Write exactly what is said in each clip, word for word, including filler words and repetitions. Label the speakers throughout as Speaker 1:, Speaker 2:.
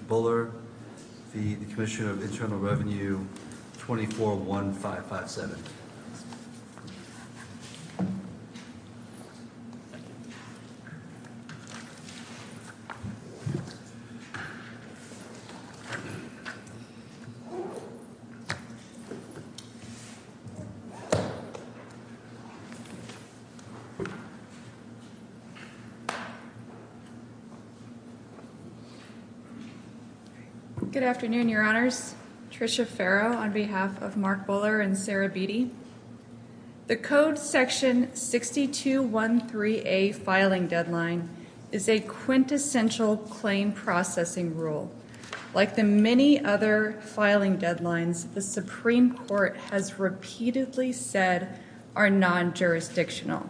Speaker 1: Buller v. the Commissioner of Internal Revenue, twenty-four one five five seven.
Speaker 2: Good afternoon, Your Honors. Tricia Farrow on behalf of Mark Buller and Sarah Beatty. The Code Section sixty-two thirteen A filing deadline is a quintessential claim processing rule. Like the many other filing deadlines, the Supreme Court has repeatedly said are non-jurisdictional.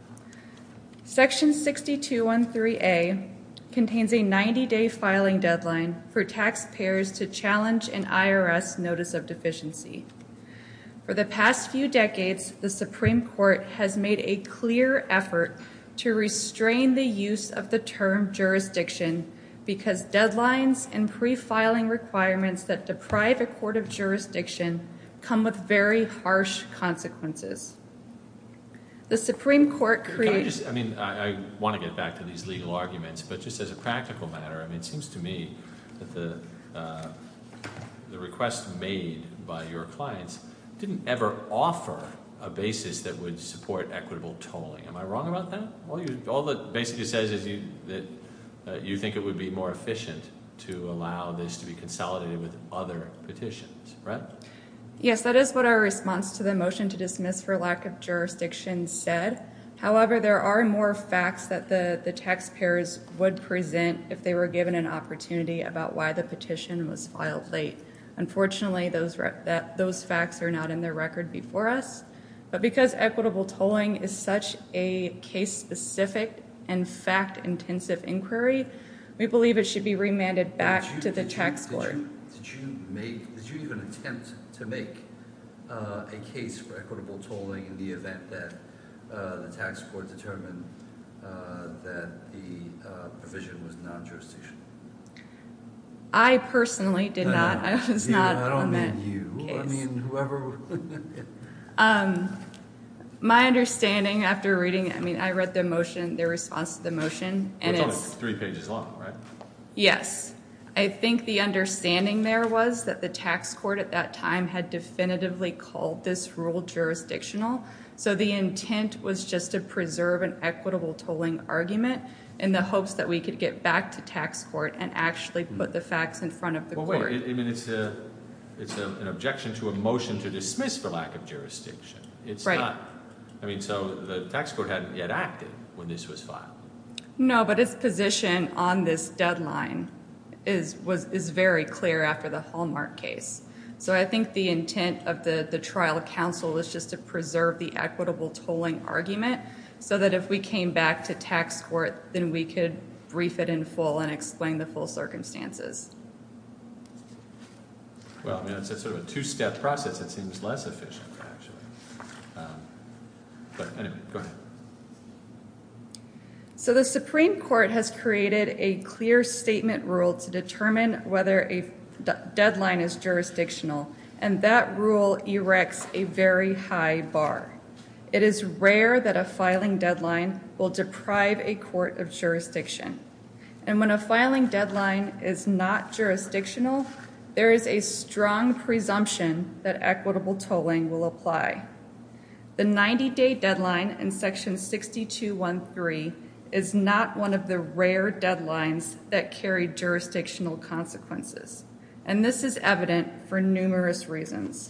Speaker 2: Section sixty-two thirteen A contains a ninety-day filing deadline for taxpayers to challenge an I R S notice of deficiency. For the past few decades, the Supreme Court has made a clear effort to restrain the use of the term jurisdiction because deadlines and pre-filing requirements that deprive a court of jurisdiction come with very harsh consequences. The Supreme Court creates...
Speaker 3: I, I mean, I, I want to get back to these legal arguments, but just as a practical matter, I mean, it seems to me that the uh, the request made by your clients didn't ever offer a basis that would support equitable tolling. Am I wrong about that? All, you, all that basically says is you, that uh, you think it would be more efficient to allow this to be consolidated with other petitions, right?
Speaker 2: Yes, that is what our response to the motion to dismiss for lack of jurisdiction said. However, there are more facts that the, the taxpayers would present if they were given an opportunity about why the petition was filed late. Unfortunately, those, re- that, those facts are not in their record before us. But because equitable tolling is such a case-specific and fact-intensive inquiry, we believe it should be remanded back
Speaker 1: you,
Speaker 2: to the
Speaker 1: did
Speaker 2: tax
Speaker 1: you,
Speaker 2: court.
Speaker 1: Did you, did you make? Did you even attempt to make uh, a case for equitable tolling in the event that uh, the tax court determined uh, that the uh, provision was non-jurisdictional?
Speaker 2: I personally did
Speaker 1: no,
Speaker 2: not.
Speaker 1: No.
Speaker 2: I was
Speaker 1: you,
Speaker 2: not
Speaker 1: I don't
Speaker 2: on
Speaker 1: mean
Speaker 2: that
Speaker 1: you.
Speaker 2: case.
Speaker 1: I mean whoever.
Speaker 2: um, my understanding after reading, I mean, I read the motion, their response to the motion, and
Speaker 3: well,
Speaker 2: it's,
Speaker 3: it's only three pages long, right?
Speaker 2: Yes. I think the understanding there was that the tax court at that time had definitively called this rule jurisdictional. So the intent was just to preserve an equitable tolling argument in the hopes that we could get back to tax court and actually put the facts in front of the
Speaker 3: well,
Speaker 2: court.
Speaker 3: Wait, I mean, it's a, it's a, an objection to a motion to dismiss for lack of jurisdiction. It's
Speaker 2: right.
Speaker 3: not, I mean, so the tax court hadn't yet acted when this was filed.
Speaker 2: No, but its position on this deadline is was is very clear after the Hallmark case. So I think the intent of the, the trial counsel was just to preserve the equitable tolling argument so that if we came back to tax court, then we could brief it in full and explain the full circumstances.
Speaker 3: Well, I mean, it's a sort of a two-step process. It seems less efficient, actually. Um, but anyway, go ahead.
Speaker 2: So the Supreme Court has created a clear statement rule to determine whether a d- deadline is jurisdictional, and that rule erects a very high bar. It is rare that a filing deadline will deprive a court of jurisdiction. And when a filing deadline is not jurisdictional, there is a strong presumption that equitable tolling will apply. The ninety-day deadline in Section sixty-two thirteen is not one of the rare deadlines that carry jurisdictional consequences. And this is evident for numerous reasons.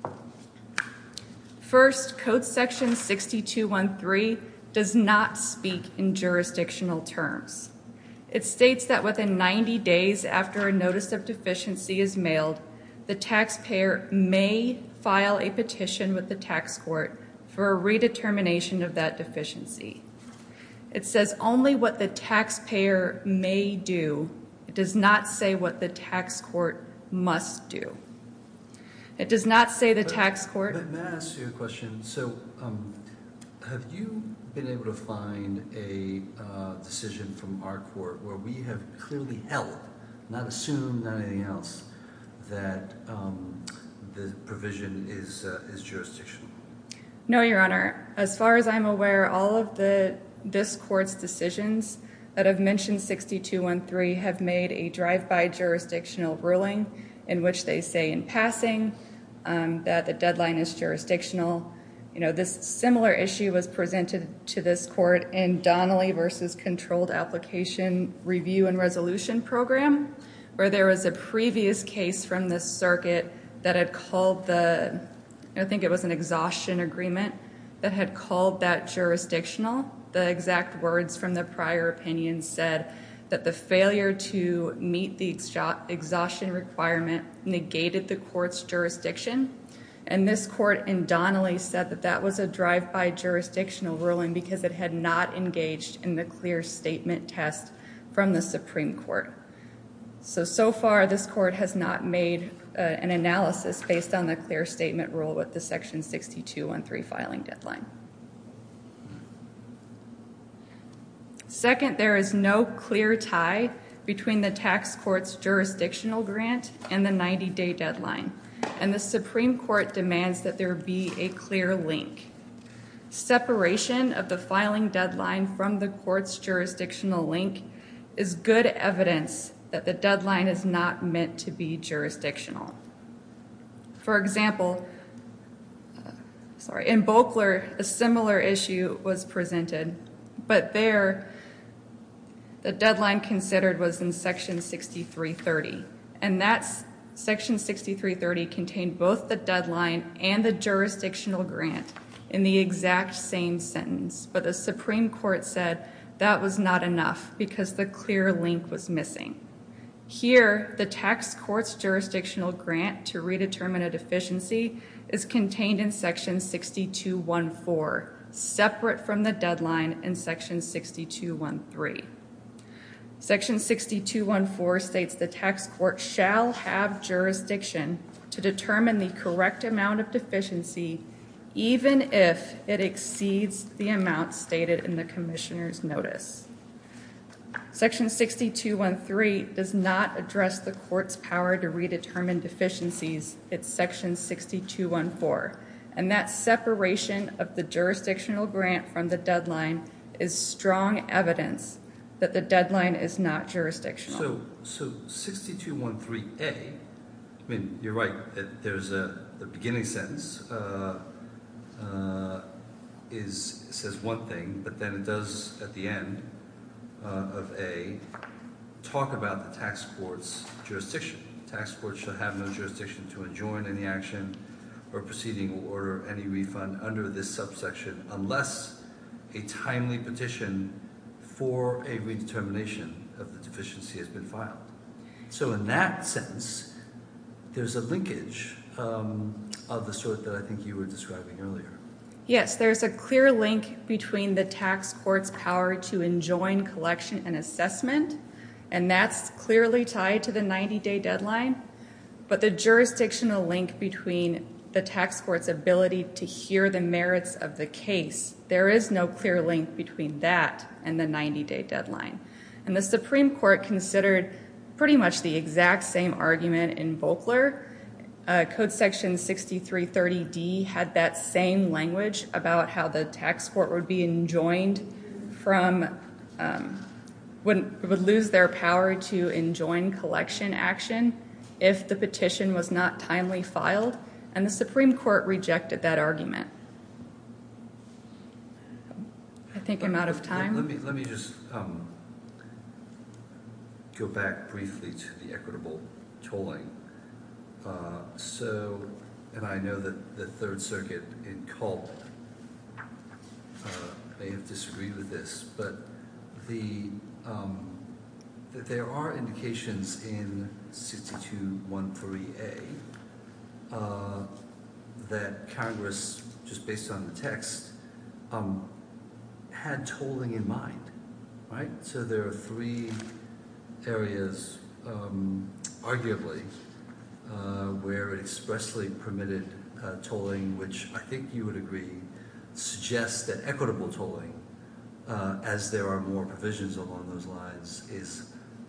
Speaker 2: First, Code Section sixty-two thirteen does not speak in jurisdictional terms. It states that within ninety days after a notice of deficiency is mailed, the taxpayer may file a petition with the tax court for a redetermination of that deficiency. It says only what the taxpayer may do. It does not say what the tax court must do. It does not say the
Speaker 1: but,
Speaker 2: tax court...
Speaker 1: But may I ask you a question? So um, have you been able to find a uh, decision from our court where we have clearly held not assume, not anything else, that um, the provision is uh, is jurisdictional?
Speaker 2: No, Your Honor. As far as I'm aware, all of the this court's decisions that have mentioned sixty-two thirteen have made a drive-by jurisdictional ruling in which they say in passing um, that the deadline is jurisdictional. You know, this similar issue was presented to this court in Donnelly versus Controlled Application Review and Resolution Program, where there was a previous case from this circuit that had called the, I think it was an exhaustion agreement, that had called that jurisdictional. The exact words from the prior opinion said that the failure to meet the exhaustion requirement negated the court's jurisdiction. And this court in Donnelly said that that was a drive-by jurisdictional ruling because it had not engaged in the clear statement test from the Supreme Court. So, so far, this court has not made uh, an analysis based on the clear statement rule with the Section sixty-two thirteen filing deadline. Second, there is no clear tie between the tax court's jurisdictional grant and the ninety-day deadline, and the Supreme Court demands that there be a clear link. Separation of the filing deadline from the court's jurisdictional link is good evidence that the deadline is not meant to be jurisdictional. For example, uh, sorry, in Boekler, a similar issue was presented, but there, the deadline considered was in Section sixty-three thirty, and that's Section sixty-three thirty contained both the deadline and the jurisdictional grant in the exact same sentence, but the Supreme Court said that was not enough because the clear link was missing. Here, the tax court's jurisdictional grant to redetermine a deficiency is contained in Section sixty-two fourteen, separate from the deadline in Section sixty-two thirteen. Section sixty-two fourteen states the tax court shall have jurisdiction to determine the correct amount of deficiency even if it exceeds the amount stated in the commissioner's notice. Section sixty-two thirteen does not address the court's power to redetermine deficiencies. It's Section sixty-two fourteen. And that separation of the jurisdictional grant from the deadline is strong evidence that the deadline is not jurisdictional.
Speaker 1: So, so sixty-two thirteen A, I mean, you're right, that there's a, the beginning sentence uh, uh, is says one thing, but then it does at the end uh, of A talk about the tax court's jurisdiction. Tax court shall have no jurisdiction to enjoin any action or proceeding or order any refund under this subsection unless a timely petition for a redetermination of the deficiency has been filed. So in that sense, there's a linkage um, of the sort that I think you were describing earlier.
Speaker 2: Yes, there's a clear link between the tax court's power to enjoin collection and assessment, and that's clearly tied to the ninety-day deadline, but the jurisdictional link between the tax court's ability to hear the merits of the case, there is no clear link between that and the ninety-day deadline. And the Supreme Court considered pretty much the exact same argument in Boekler. Uh, Code Section sixty-three thirty D had that same language about how the tax court would be enjoined from, um, would, would lose their power to enjoin collection action if the petition was not timely filed. And the Supreme Court rejected that argument. I think I'm out of time.
Speaker 1: Let, let me let me just um, go back briefly to the equitable tolling. Uh, so, and I know that the Third Circuit in Culp uh, may have disagreed with this, but the um, that there are indications in sixty-two thirteen A Uh, that Congress, just based on the text, um, had tolling in mind, right? So there are three areas, um, arguably, uh, where it expressly permitted uh, tolling, which I think you would agree suggests that equitable tolling, uh, as there are more provisions along those lines, is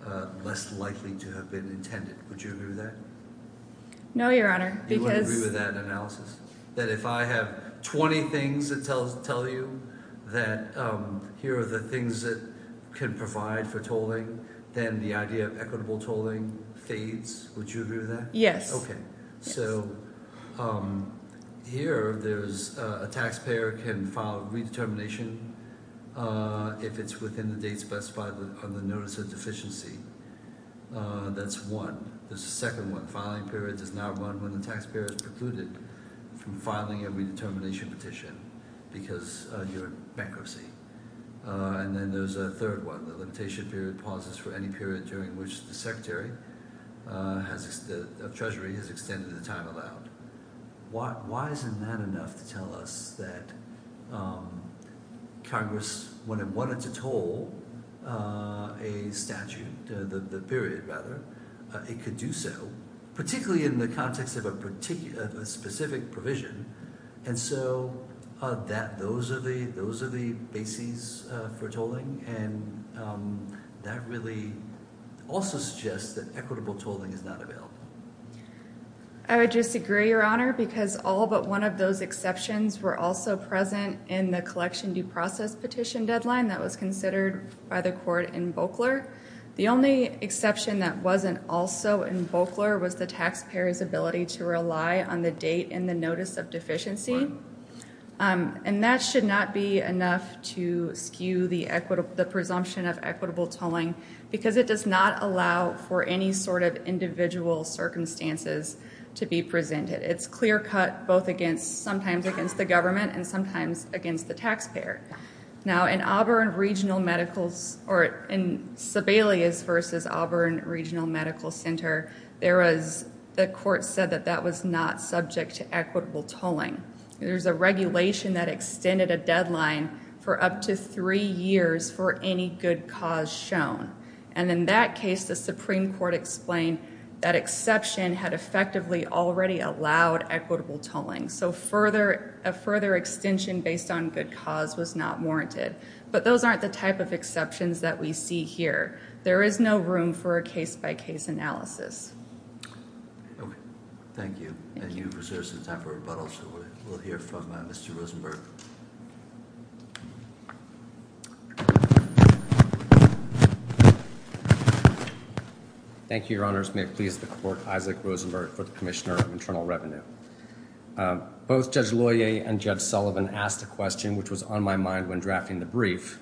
Speaker 1: uh, less likely to have been intended. Would you agree with that?
Speaker 2: No, Your Honor,
Speaker 1: You wouldn't
Speaker 2: because
Speaker 1: agree with that analysis? That if I have twenty things that tells tell you that um, here are the things that can provide for tolling, then the idea of equitable tolling fades. Would you agree with that?
Speaker 2: yes.
Speaker 1: Okay.
Speaker 2: Yes.
Speaker 1: So um, here, there's uh, a taxpayer can file redetermination uh, if it's within the date specified on the notice of deficiency. Uh, that's one. There's a second one. Filing period does not run when the taxpayer is precluded from filing a redetermination petition because uh, you're in bankruptcy. Uh, and then there's a third one. The limitation period pauses for any period during which the Secretary uh, has ex- the, of Treasury has extended the time allowed. Why, why isn't that enough to tell us that um, Congress, when it wanted to toll uh, a statute, uh, the, the period rather, uh, it could do so, particularly in the context of a particular, a specific provision, and so uh, that those are the those are the bases uh, for tolling, and um, that really also suggests that equitable tolling is not available.
Speaker 2: I would disagree, Your Honor, because all but one of those exceptions were also present in the collection due process petition deadline that was considered by the court in Boekler. The only exception that wasn't also in Boekler was the taxpayer's ability to rely on the date in the notice of deficiency.
Speaker 1: Right.
Speaker 2: Um, and that should not be enough to skew the equitable, the presumption of equitable tolling, because it does not allow for any sort of individual circumstances to be presented. It's clear cut both against, sometimes against the government and sometimes against the taxpayer. Now, in Auburn Regional Medical's, or in Sebelius versus Auburn Regional Medical Center, there was, the court said that that was not subject to equitable tolling. There's a regulation that extended a deadline for up to three years for any good cause shown. And in that case, the Supreme Court explained that exception had effectively already allowed equitable tolling. So further, a further extension based on good cause was not warranted. But those aren't the type of exceptions that we see here. There is no room for a case-by-case analysis.
Speaker 1: Okay, thank you.
Speaker 2: Thank
Speaker 1: and
Speaker 2: you.
Speaker 1: you've reserved some time for rebuttal, so we'll, we'll hear from uh, Mister Rosenberg.
Speaker 4: Thank you, Your Honors. May it please the Court, Isaac Rosenberg for the Commissioner of Internal Revenue. Uh, both Judge Loyer and Judge Sullivan asked a question which was on my mind when drafting the brief,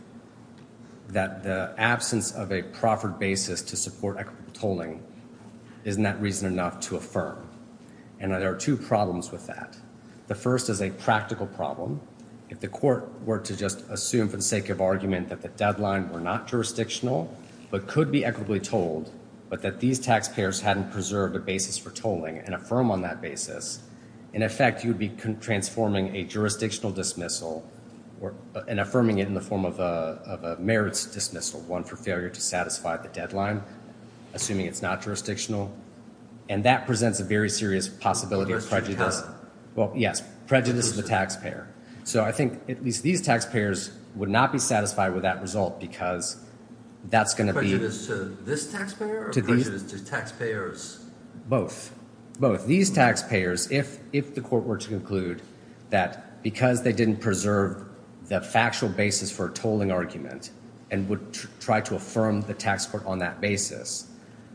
Speaker 4: that the absence of a proffered basis to support equitable tolling, isn't that reason enough to affirm? And there are two problems with that. The first is a practical problem. If the court were to just assume for the sake of argument that the deadline were not jurisdictional but could be equitably tolled, but that these taxpayers hadn't preserved a basis for tolling and affirm on that basis, in effect, you would be con- transforming a jurisdictional dismissal or, uh, and affirming it in the form of a, of a merits dismissal, one for failure to satisfy the deadline, assuming it's not jurisdictional. And that presents a very serious possibility of prejudice. Well, yes, prejudice to the taxpayer. So I think at least these taxpayers would not be satisfied with that result because that's going to be
Speaker 1: Prejudice to this taxpayer or
Speaker 4: to these-
Speaker 1: prejudice to taxpayers?
Speaker 4: both. Both. These taxpayers, if if the court were to conclude that because they didn't preserve the factual basis for a tolling argument and would tr- try to affirm the tax court on that basis,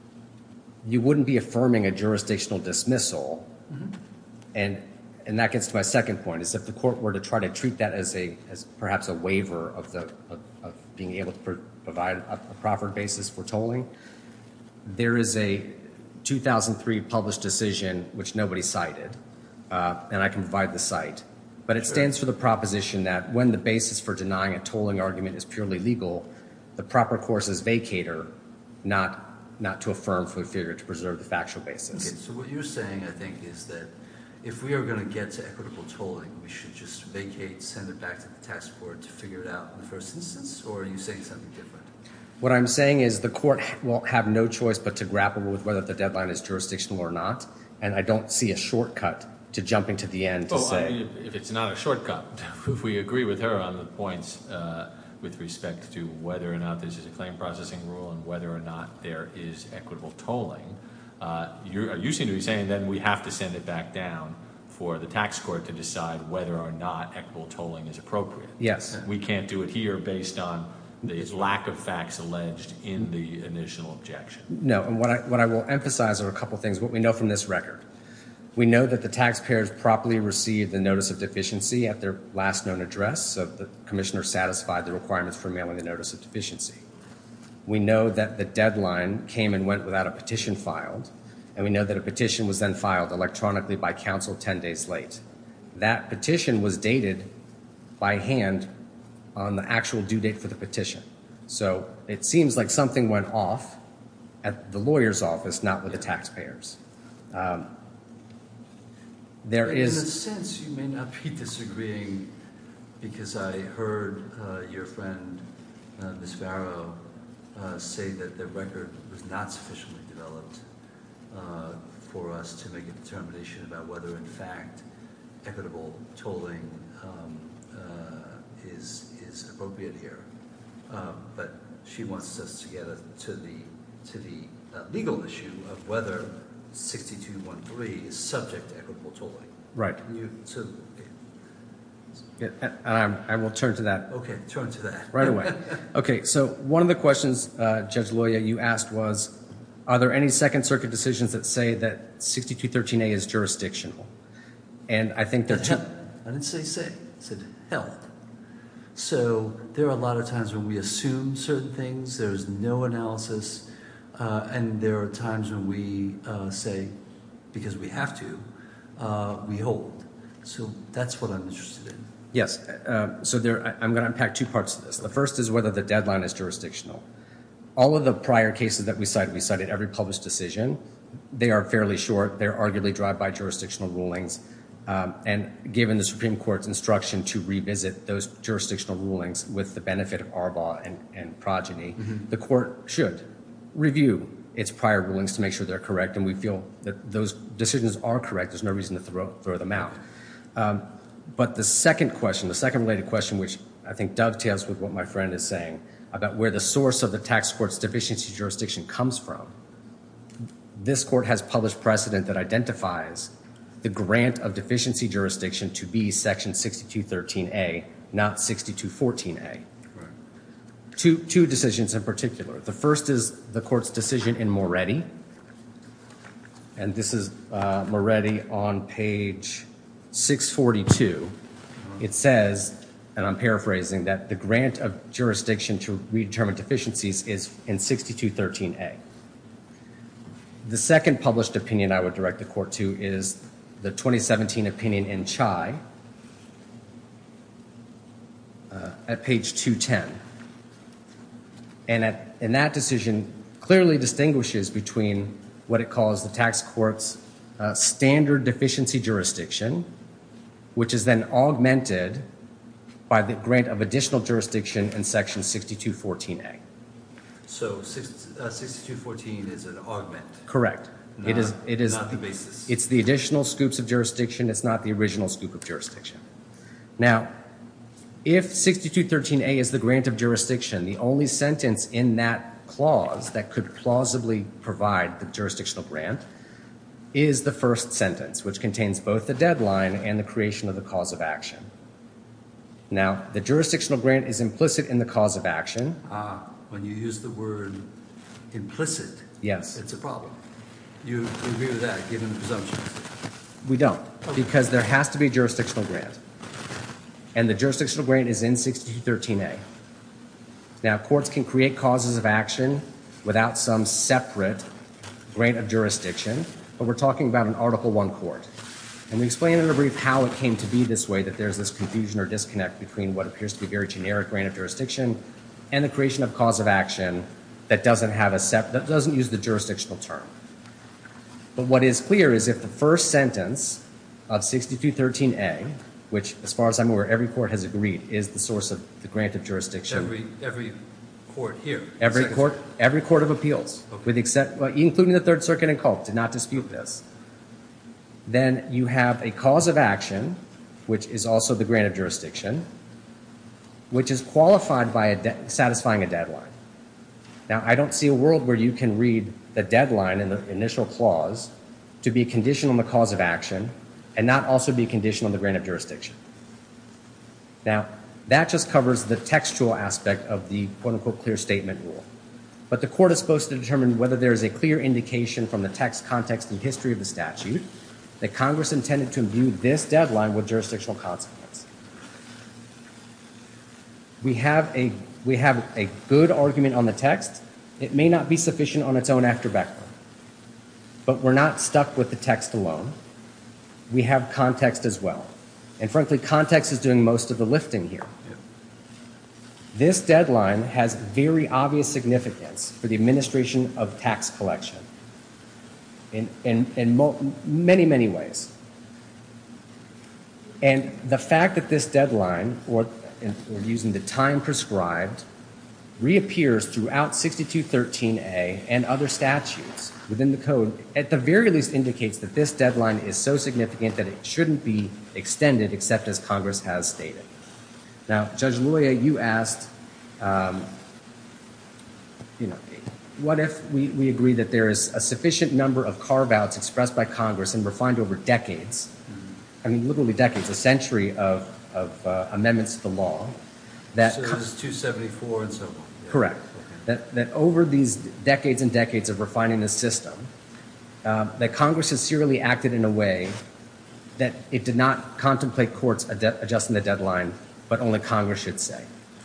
Speaker 4: you wouldn't be affirming a jurisdictional dismissal. Mm-hmm. And and that gets to my second point, is if the court were to try to treat that as a as perhaps a waiver of the of, of being able to pro- provide a, a proffered basis for tolling, there is a two thousand three published decision which nobody cited, uh, and I can provide the cite. But it
Speaker 1: Sure.
Speaker 4: stands for the proposition that when the basis for denying a tolling argument is purely legal, the proper course is vacator, not not to affirm for failure to preserve the factual basis.
Speaker 1: Okay, so what you're saying, I think, is that if we are going to get to equitable tolling, we should just vacate, send it back to the tax court to figure it out in the first instance, or are you saying something different?
Speaker 4: What I'm saying is the court will have no choice but to grapple with whether the deadline is jurisdictional or not, and I don't see a shortcut to jumping to the end to
Speaker 3: Well,
Speaker 4: say.
Speaker 3: I mean, if it's not a shortcut, if we agree with her on the points uh, with respect to whether or not this is a claim processing rule and whether or not there is equitable tolling. Uh, you you seem to be saying then we have to send it back down for the tax court to decide whether or not equitable tolling is appropriate.
Speaker 4: Yes.
Speaker 3: We can't do it here based on the lack of facts alleged in the initial objection.
Speaker 4: No, and what I, what I will emphasize are a couple things. What we know from this record. We know that the taxpayers properly received the notice of deficiency at their last known address, so the commissioner satisfied the requirements for mailing the notice of deficiency. We know that the deadline came and went without a petition filed, and we know that a petition was then filed electronically by counsel ten days late. That petition was dated by hand on the actual due date for the petition. So it seems like something went off at the lawyer's office, not with the taxpayers. Um, there
Speaker 1: in
Speaker 4: is...
Speaker 1: In a sense, you may not be disagreeing because I heard uh, your friend, uh, Miz Farrow, uh, say that the record was not sufficiently developed uh, for us to make a determination about whether, in fact, equitable tolling um, uh, is is appropriate here. Uh, but she wants us to get a, to the to the uh, legal issue of whether sixty-two thirteen is subject to equitable tolling.
Speaker 4: Right.
Speaker 1: Can you, so, okay.
Speaker 4: Yeah, and I'm, I will turn to that.
Speaker 1: Okay, turn to that.
Speaker 4: Right away. Okay, so one of the questions, uh, Judge Loya, you asked was, are there any Second Circuit decisions that say that sixty-two thirteen A is jurisdictional? And I think there are two.
Speaker 1: I didn't say say, I said held. So there are a lot of times when we assume certain things, there's no analysis, uh, and there are times when we uh, say, because we have to, uh, we hold. So that's what I'm interested in.
Speaker 4: Yes. Uh, so there, I, I'm going to unpack two parts of this. The first is whether the deadline is jurisdictional. All of the prior cases that we cited, we cited every published decision. They are fairly short. They're arguably drive-by jurisdictional rulings. Um, and given the Supreme Court's instruction to revisit those jurisdictional rulings with the benefit of Arbaugh and, and progeny, mm-hmm. the court should review its prior rulings to make sure they're correct, and we feel that those decisions are correct. There's no reason to throw, throw them out. Um, but the second question, the second related question, which I think dovetails with what my friend is saying about where the source of the tax court's deficiency jurisdiction comes from, this court has published precedent that identifies the grant of deficiency jurisdiction to be Section sixty-two thirteen A, not sixty-two fourteen A. Right. Two, two decisions in particular. The first is the court's decision in Moretti, and this is uh, Moretti on page six forty-two. It says, and I'm paraphrasing, that the grant of jurisdiction to redetermine deficiencies is in sixty-two thirteen A. The second published opinion I would direct the court to is the twenty seventeen opinion in Chai uh, at page two ten. And, at, and that decision clearly distinguishes between what it calls the tax court's uh, standard deficiency jurisdiction, which is then augmented by the grant of additional jurisdiction in section sixty-two fourteen A.
Speaker 1: So six, uh, sixty-two fourteen is an augment.
Speaker 4: Correct.
Speaker 1: Not,
Speaker 4: it is. It is
Speaker 1: not the basis.
Speaker 4: It's the additional scoops of jurisdiction. It's not the original scoop of jurisdiction. Now, if sixty-two thirteen A is the grant of jurisdiction, the only sentence in that clause that could plausibly provide the jurisdictional grant is the first sentence, which contains both the deadline and the creation of the cause of action. Now, the jurisdictional grant is implicit in the cause of action.
Speaker 1: Ah, when you use the word implicit,
Speaker 4: yes,
Speaker 1: it's a problem. You agree with that, given the presumptions?
Speaker 4: We don't, because there has to be a jurisdictional grant. And the jurisdictional grant is in sixty-two thirteen A. Now, courts can create causes of action without some separate grant of jurisdiction, but we're talking about an Article one court. And we explain in a brief how it came to be this way, that there's this confusion or disconnect between what appears to be a very generic grant of jurisdiction and the creation of cause of action that doesn't have a sep- that doesn't use the jurisdictional term. But what is clear is if the first sentence of sixty-two thirteen A, which, as far as I'm aware, every court has agreed is the source of the grant of jurisdiction.
Speaker 1: Every every court here.
Speaker 4: Every court,
Speaker 1: Circuit.
Speaker 4: every court of appeals,
Speaker 1: Okay.
Speaker 4: with except, well, including the Third Circuit and Culp, did not dispute this. Then you have a cause of action, which is also the grant of jurisdiction, which is qualified by a de- satisfying a deadline. Now, I don't see a world where you can read the deadline in the initial clause to be conditional on the cause of action and not also be conditional on the grant of jurisdiction. Now, that just covers the textual aspect of the quote-unquote clear statement rule. But the court is supposed to determine whether there is a clear indication from the text, context, and history of the statute that Congress intended to imbue this deadline with jurisdictional consequence. We have a we have a good argument on the text. It may not be sufficient on its own after Beckler, but we're not stuck with the text alone. We have context as well. And frankly, context is doing most of the lifting here.
Speaker 1: Yep.
Speaker 4: This deadline has very obvious significance for the administration of tax collection in, in, in mo- many, many ways. And the fact that this deadline, or, or using the time prescribed, reappears throughout sixty-two thirteen A and other statutes within the code, at the very least indicates that this deadline is so significant that it shouldn't be extended except as Congress has stated. Now, Judge Loya, you asked, um, you know, what if we, we agree that there is a sufficient number of carve-outs expressed by Congress and refined over decades, mm-hmm. I mean, literally decades, a century of, of uh, amendments to the law, that
Speaker 1: So this is two seventy-four and so on. Yeah.
Speaker 4: Correct.
Speaker 1: Okay.
Speaker 4: That, that over these decades and decades of refining the system, uh, that Congress has serially acted in a way that it did not contemplate courts ad- adjusting the deadline, but only Congress should say.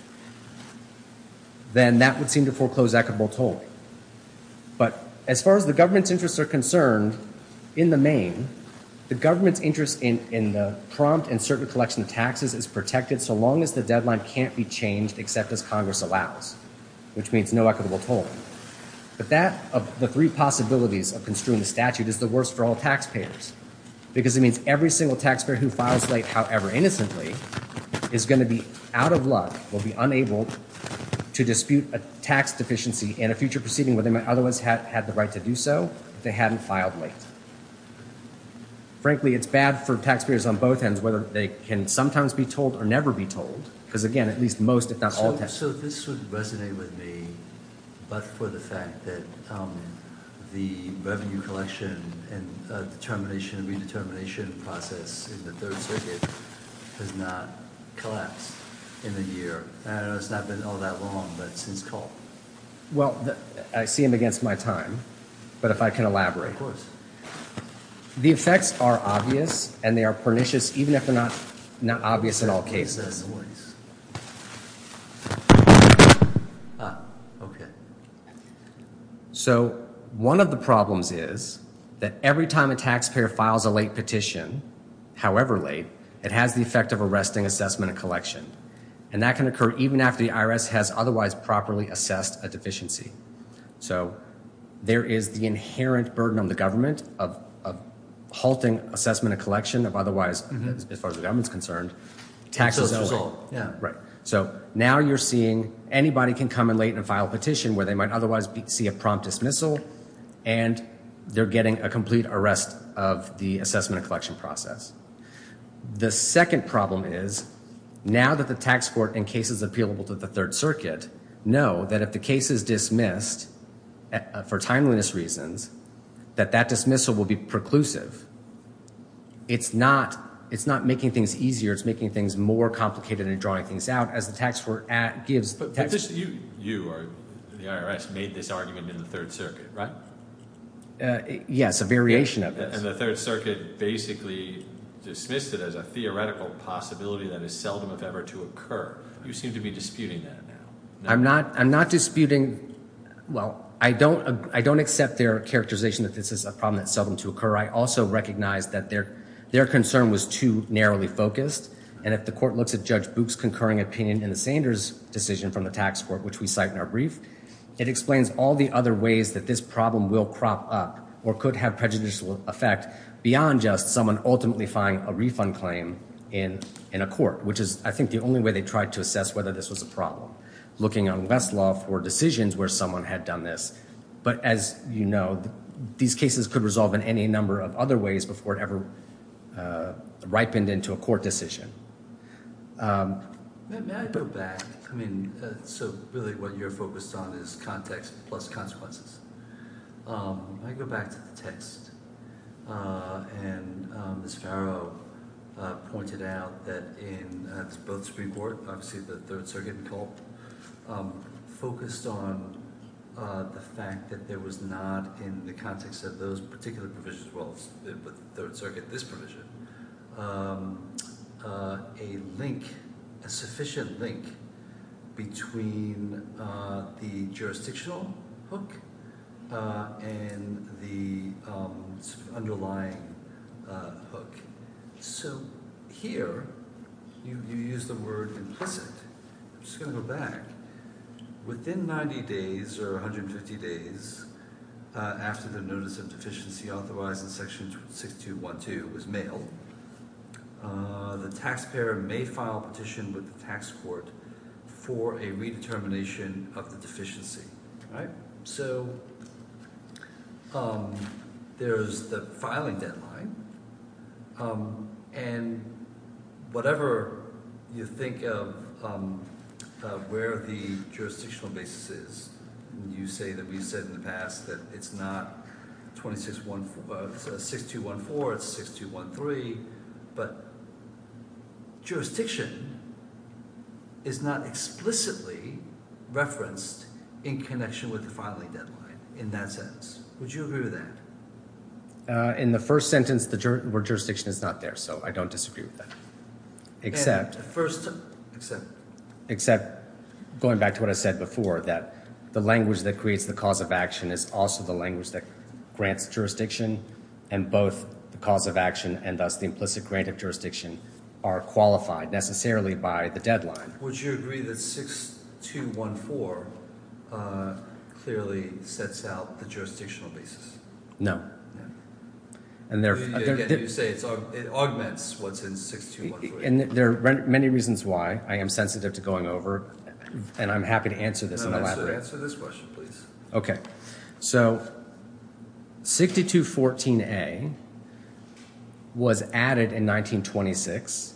Speaker 4: Then that would seem to foreclose equitable tolling. But as far as the government's interests are concerned, in the main, the government's interest in, in the prompt and certain collection of taxes is protected so long as the deadline can't be changed except as Congress allows, which means no equitable tolling. But that, of the three possibilities of construing the statute, is the worst for all taxpayers, because it means every single taxpayer who files late, however innocently, is going to be out of luck, will be unable to dispute a tax deficiency in a future proceeding where they might otherwise have had the right to do so if they hadn't filed late. Frankly, it's bad for taxpayers on both ends, whether they can sometimes be told or never be told, because again, at least most, if not all,
Speaker 1: So,
Speaker 4: tax.
Speaker 1: so this would resonate with me, but for the fact that um, the revenue collection and uh, determination and redetermination process in the Third Circuit has not collapsed in a year. And I know it's not been all that long, but since Cole.
Speaker 4: Well, the, I see him against my time, but if I can elaborate.
Speaker 1: Of course.
Speaker 4: The effects are obvious, and they are pernicious, even if they're not, not obvious in all
Speaker 1: What is that
Speaker 4: cases.
Speaker 1: noise? Ah, okay.
Speaker 4: So one of the problems is that every time a taxpayer files a late petition, however late, it has the effect of arresting assessment and collection. And that can occur even after the I R S has otherwise properly assessed a deficiency. So there is the inherent burden on the government of, of halting assessment and collection of otherwise, mm-hmm. as, as far as the government's concerned, taxes
Speaker 1: So it's
Speaker 4: owing.
Speaker 1: resolved, yeah.
Speaker 4: Right. So now you're seeing anybody can come in late and file a petition where they might otherwise be, see a prompt dismissal, and they're getting a complete arrest of the assessment and collection process. The second problem is, now that the tax court in cases appealable to the Third Circuit know that if the case is dismissed uh, for timeliness reasons, that that dismissal will be preclusive. It's not, it's not making things easier, it's making things more complicated and drawing things out as the tax court at, gives...
Speaker 3: But,
Speaker 4: tax
Speaker 3: but this, you, you or the I R S made this argument in the Third Circuit, right?
Speaker 4: Uh, yes, a variation
Speaker 3: yeah.
Speaker 4: of this.
Speaker 3: And the Third Circuit basically dismissed it as a theoretical possibility that is seldom, if ever, to occur. You seem to be disputing that now. No.
Speaker 4: I'm not. I'm not disputing. Well, I don't. I don't accept their characterization that this is a problem that's seldom to occur. I also recognize that their their concern was too narrowly focused. And if the court looks at Judge Book's concurring opinion in the Sanders decision from the tax court, which we cite in our brief, it explains all the other ways that this problem will crop up or could have prejudicial effect beyond just someone ultimately filing a refund claim in, in a court, which is, I think, the only way they tried to assess whether this was a problem, looking on Westlaw for decisions where someone had done this. But as you know, th- these cases could resolve in any number of other ways before it ever uh, ripened into a court decision. Um,
Speaker 1: May, may I go back? I mean, uh, so really what you're focused on is context plus consequences. Um, I go back to the text, uh, and um, Miz Farrow uh, pointed out that in uh, both Supreme Court, obviously the Third Circuit and Culp, um, focused on uh, the fact that there was not, in the context of those particular provisions, well, with the Third Circuit, this provision, um, uh, a link, a sufficient link between uh, the jurisdictional hook uh, and the um, sort of underlying uh, hook. So here, you, you use the word implicit. I'm just going to go back. Within ninety days or one hundred fifty days uh, after the notice of deficiency authorized in section six two one two was mailed, uh, the taxpayer may file a petition with the tax court for a redetermination of the deficiency. Right? So um, there's the filing deadline, um, and whatever you think of um, uh, where the jurisdictional basis is, and you say that we've said in the past that it's not twenty-six one four, uh, it's six two one four, it's six two one three, but jurisdiction is not explicitly referenced in connection with the filing deadline in that sense. Would you agree with that?
Speaker 4: Uh, in the first sentence, the jur- word jurisdiction is not there, so I don't disagree with that. Except,
Speaker 1: And first, except,
Speaker 4: except going back to what I said before, that the language that creates the cause of action is also the language that grants jurisdiction, and both the cause of action and thus the implicit grant of jurisdiction are qualified necessarily by the deadline.
Speaker 1: would you agree that six two one four uh, clearly sets out the jurisdictional basis?
Speaker 4: No.
Speaker 1: No.
Speaker 4: And there,
Speaker 1: You,
Speaker 4: there,
Speaker 1: again,
Speaker 4: there-
Speaker 1: you say it's, aug- it augments what's in six two one three.
Speaker 4: and there are many reasons why. I am sensitive to going over, and I'm happy to answer this and
Speaker 1: answer,
Speaker 4: elaborate.
Speaker 1: answer this question, please.
Speaker 4: Okay, so sixty-two fourteen A was added in nineteen twenty-six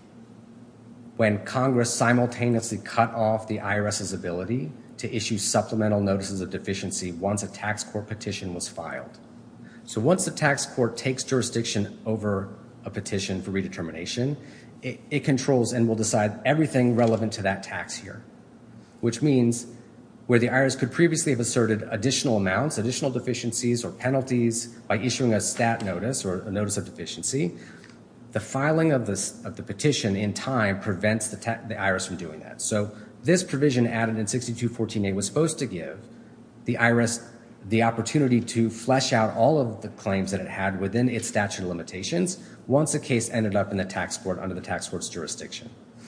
Speaker 4: when Congress simultaneously cut off the IRS's ability to issue supplemental notices of deficiency once a tax court petition was filed. So once the tax court takes jurisdiction over a petition for redetermination, it, it controls and will decide everything relevant to that tax year, which means where the I R S could previously have asserted additional amounts, additional deficiencies or penalties by issuing a stat notice or a notice of deficiency, the filing of, this, of the petition in time prevents the, ta- the I R S from doing that. So this provision added in sixty-two fourteen A was supposed to give the I R S the opportunity to flesh out all of the claims that it had within its statute of limitations once a case ended up in the tax court under the tax court's jurisdiction.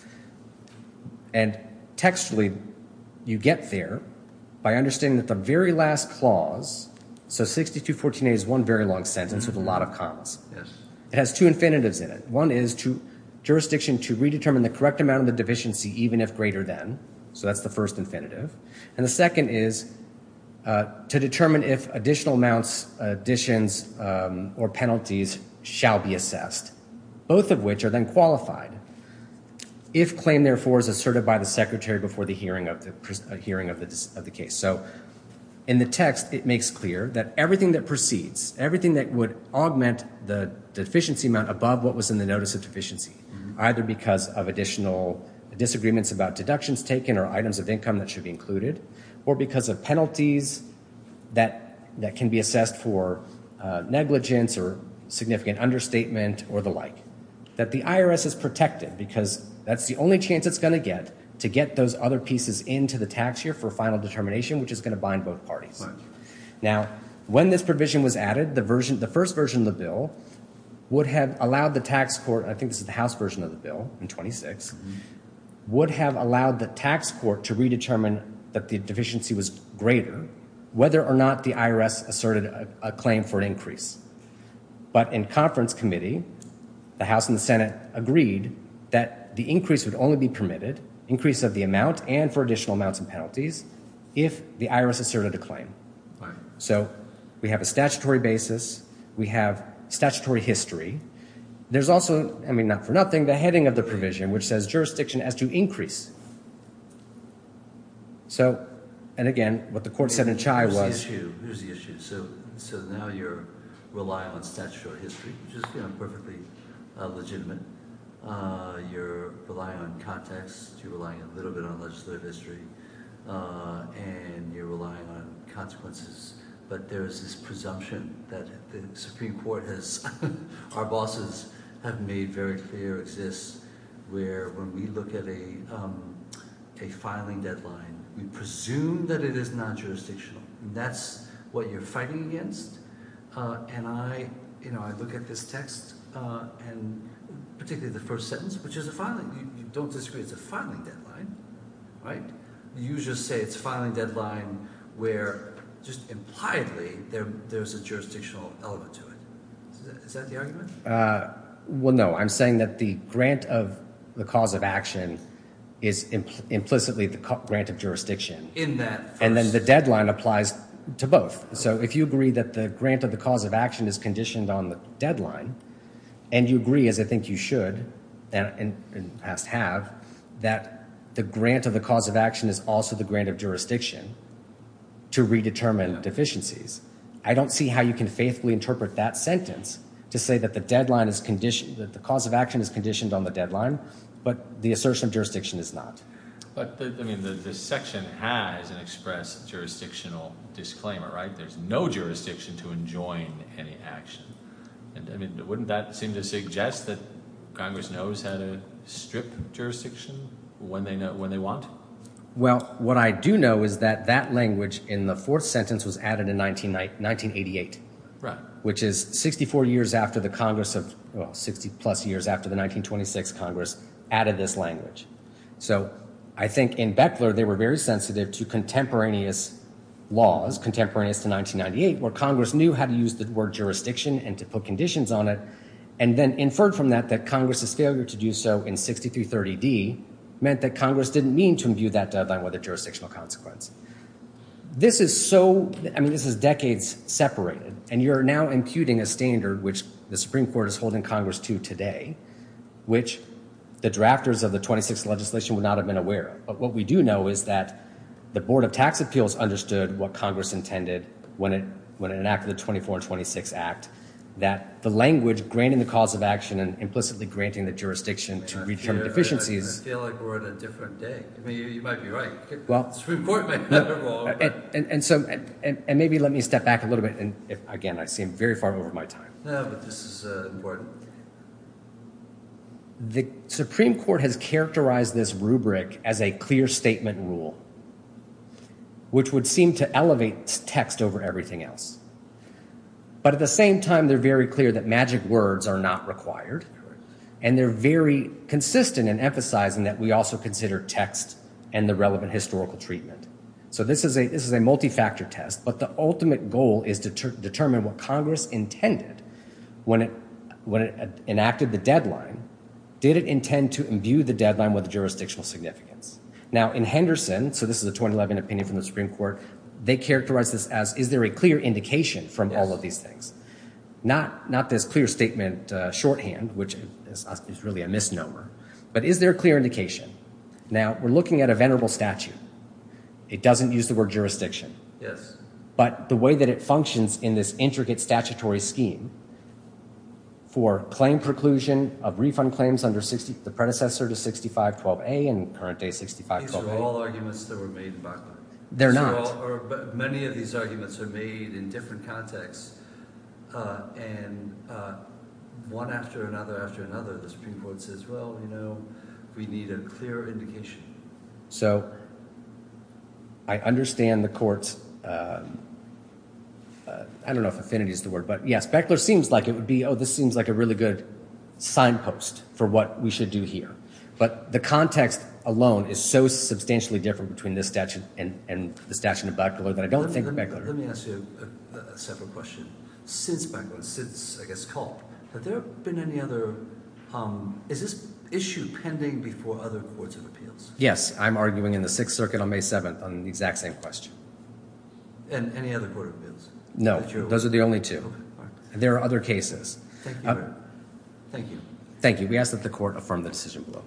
Speaker 4: And textually, you get there by understanding that the very last clause, so sixty-two fourteen A is one very long sentence mm-hmm. with a lot of commas.
Speaker 1: Yes.
Speaker 4: It has two infinitives in it. One is to jurisdiction to redetermine the correct amount of the deficiency even if greater than. So that's the first infinitive. And the second is uh, to determine if additional amounts, additions, um, or penalties shall be assessed, both of which are then qualified if claim, therefore, is asserted by the secretary before the hearing of the uh, hearing of the of the case. So in the text, it makes clear that everything that precedes, everything that would augment the deficiency amount above what was in the notice of deficiency, mm-hmm. either because of additional disagreements about deductions taken or items of income that should be included, or because of penalties that that can be assessed for uh, negligence or significant understatement or the like, that the I R S is protected because that's the only chance it's going to get to get those other pieces into the tax year for final determination, which is going to bind both parties.
Speaker 1: Right.
Speaker 4: Now, when this provision was added, the version, the first version of the bill would have allowed the tax court, I think this is the House version of the bill in twenty-six, mm-hmm. would have allowed the tax court to redetermine that the deficiency was greater, whether or not the I R S asserted a, a claim for an increase. But in conference committee, the House and the Senate agreed that the increase would only be permitted, increase of the amount and for additional amounts and penalties, if the I R S asserted a claim.
Speaker 1: Right.
Speaker 4: So we have a statutory basis, we have statutory history, There's also, I mean, not for nothing, the heading of the provision, which says jurisdiction as to increase. So, and again, what the court said in Chai
Speaker 1: Here's the
Speaker 4: was...
Speaker 1: issue. Here's the issue. So, so now you're relying on statutory history, which is, you know, perfectly uh, legitimate. Uh, you're relying on context. You're relying a little bit on legislative history. Uh, and you're relying on consequences. But there's this presumption that the Supreme Court has, our bosses have made very clear exists, where when we look at a um, a filing deadline, we presume that it is non-jurisdictional. And that's what you're fighting against. Uh, and I, you know, I look at this text uh, and particularly the first sentence, which is a filing. You, you don't disagree; it's a filing deadline, right? You just say it's filing deadline where just impliedly there there's a jurisdictional element to it. Is that, is that the argument?
Speaker 4: Uh, well, no. I'm saying that the grant of the cause of action is impl- implicitly the co- grant of jurisdiction.
Speaker 1: In that first,
Speaker 4: And then the deadline applies to both. So if you agree that the grant of the cause of action is conditioned on the deadline, and you agree, as I think you should, and, and, and past have, that the grant of the cause of action is also the grant of jurisdiction to redetermine
Speaker 1: Yeah.
Speaker 4: deficiencies, I don't see how you can faithfully interpret that sentence to say that the deadline is conditioned, that the cause of action is conditioned on the deadline, but the assertion of jurisdiction is not.
Speaker 3: But, the, I mean, the, the section has an express jurisdictional disclaimer, right? There's no jurisdiction to enjoin any action. And, I mean, wouldn't that seem to suggest that Congress knows how to strip jurisdiction when they know when they want?
Speaker 4: Well, what I do know is that that language in the fourth sentence was added in nineteen eighty-eight.
Speaker 3: Right.
Speaker 4: Which is sixty-four years after the Congress of, well, sixty plus years after the nineteen twenty-six Congress added this language. So I think in Beckler, they were very sensitive to contemporaneous laws, contemporaneous to nineteen ninety-eight, where Congress knew how to use the word jurisdiction and to put conditions on it, and then inferred from that that Congress's failure to do so in sixty-three thirty D meant that Congress didn't mean to imbue that deadline with a jurisdictional consequence. This is so, I mean, this is decades separated, and you're now imputing a standard which the Supreme Court is holding Congress to today, which the drafters of the twenty-sixth legislation would not have been aware of. But what we do know is that the Board of Tax Appeals understood what Congress intended when it when it enacted the twenty-four and twenty-six Act, that the language granting the cause of action and implicitly granting the jurisdiction to
Speaker 1: I
Speaker 4: redetermine
Speaker 1: fear-
Speaker 4: deficiencies.
Speaker 1: I, I feel like we're at a different day. I mean, you, you might be right.
Speaker 4: Well,
Speaker 1: the Supreme Court may have
Speaker 4: No,
Speaker 1: it wrong.
Speaker 4: and,
Speaker 1: But,
Speaker 4: and, and so, and, and maybe let me step back a little bit, and if, again, I seem very far over my time.
Speaker 1: no, but this is uh, important.
Speaker 4: The Supreme Court has characterized this rubric as a clear statement rule, which would seem to elevate text over everything else. But at the same time, they're very clear that magic words are not required. And they're very consistent in emphasizing that we also consider text and the relevant historical treatment. So this is a this is a multi-factor test, but the ultimate goal is to ter- determine what Congress intended when it when it enacted the deadline. Did it intend to imbue the deadline with jurisdictional significance? Now, in Henderson, so this is a twenty eleven opinion from the Supreme Court, they characterize this as, is there a clear indication from
Speaker 1: Yes.
Speaker 4: all of these things? Not, not this clear statement uh, shorthand, which is, is really a misnomer, but is there a clear indication? Now, we're looking at a venerable statute. It doesn't use the word jurisdiction.
Speaker 1: Yes.
Speaker 4: But the way that it functions in this intricate statutory scheme for claim preclusion of refund claims under sixty, the predecessor to sixty-five twelve A and current day sixty-five
Speaker 1: These
Speaker 4: twelve A.
Speaker 1: are all arguments that were made in Bachman.
Speaker 4: They're
Speaker 1: These are
Speaker 4: not.
Speaker 1: all- or, but many of these arguments are made in different contexts, uh, and uh, one after another after another, the Supreme Court says, well, you know, we need a clear indication.
Speaker 4: So I understand the court's, um, uh, I don't know if affinity is the word, but yes, Beckler seems like it would be, oh, this seems like a really good signpost for what we should do here. But the context alone is so substantially different between this statute and, and the statute of Beckler that I don't
Speaker 1: Let me-
Speaker 4: think
Speaker 1: let me,
Speaker 4: Beckler.
Speaker 1: Let me ask you a, a separate question. Since Beckler, since, I guess, Culp, have there been any other, um, is this issue pending before other courts of appeals?
Speaker 4: Yes, I'm arguing in the Sixth Circuit on May seventh on the exact same question.
Speaker 1: And any other court of appeals?
Speaker 4: No,
Speaker 1: That you're-
Speaker 4: those are the only two.
Speaker 1: Okay, all right.
Speaker 4: There are other cases.
Speaker 1: Thank you.
Speaker 4: Uh,
Speaker 1: very- Thank you.
Speaker 4: Thank you. We ask that the court affirm the decision below.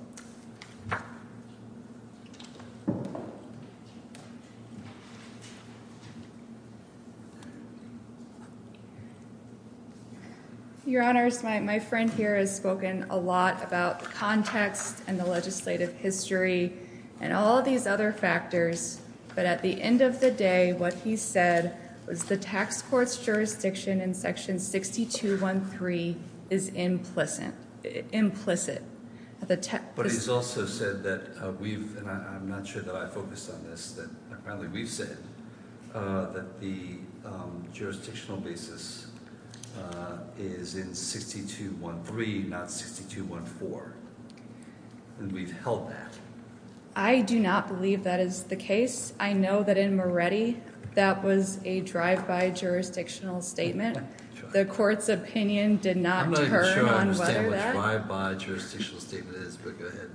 Speaker 2: Your Honors, my, my friend here has spoken a lot about the context and the legislative history and all these other factors, but at the end of the day, what he said was the tax court's jurisdiction in section sixty-two thirteen is implicit. Implicit. The te-
Speaker 1: But he's also said that uh, we've, and I, I'm not sure that I focused on this, that apparently we've said uh, that the um, jurisdictional basis uh, is in sixty-two thirteen, not sixty-two fourteen. And we've held that.
Speaker 2: I do not believe that is the case. I know that in Moretti, that was a drive-by jurisdictional statement. The court's opinion did not
Speaker 1: I'm not even
Speaker 2: turn
Speaker 1: sure I
Speaker 2: on
Speaker 1: understand
Speaker 2: whether
Speaker 1: what
Speaker 2: that.
Speaker 1: drive-by jurisdictional statement is, but go ahead.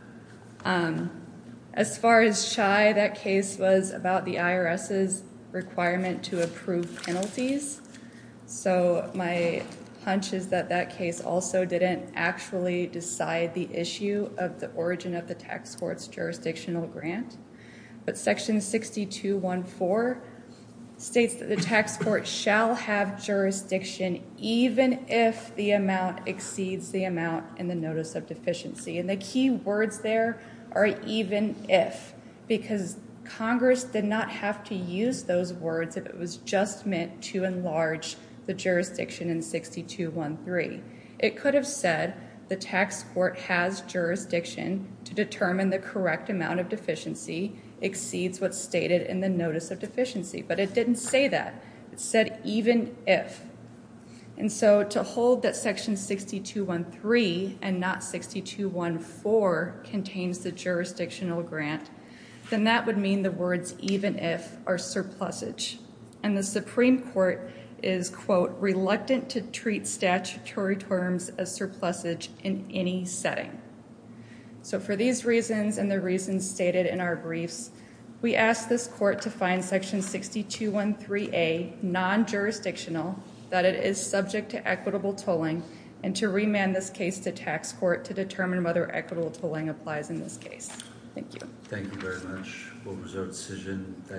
Speaker 2: Um, as far as Shy, that case was about the IRS's requirement to approve penalties. So my hunch is that that case also didn't actually decide the issue of the origin of the tax court's jurisdictional grant. But section sixty-two fourteen states that the tax court shall have jurisdiction even if the amount exceeds the amount in the notice of deficiency. And the key words there are even if, because Congress did not have to use those words if it was just meant to enlarge the jurisdiction in sixty-two thirteen. It could have said the tax court has jurisdiction to determine the correct amount of deficiency exceeds what's stated in the notice of deficiency, but it didn't say that. It said even if. And so to hold that section sixty-two thirteen and not sixty-two fourteen contains the jurisdictional grant, then that would mean the words even if are surplusage. And the Supreme Court is, quote, reluctant to treat statutory terms as surplusage in any setting. So for these reasons and the reasons stated in our briefs, we ask this court to find section sixty-two thirteen A non-jurisdictional, that it is subject to equitable tolling, and to remand this case to tax court to determine whether equitable tolling applies in this case. Thank you.
Speaker 1: Thank you very much. We'll reserve decision.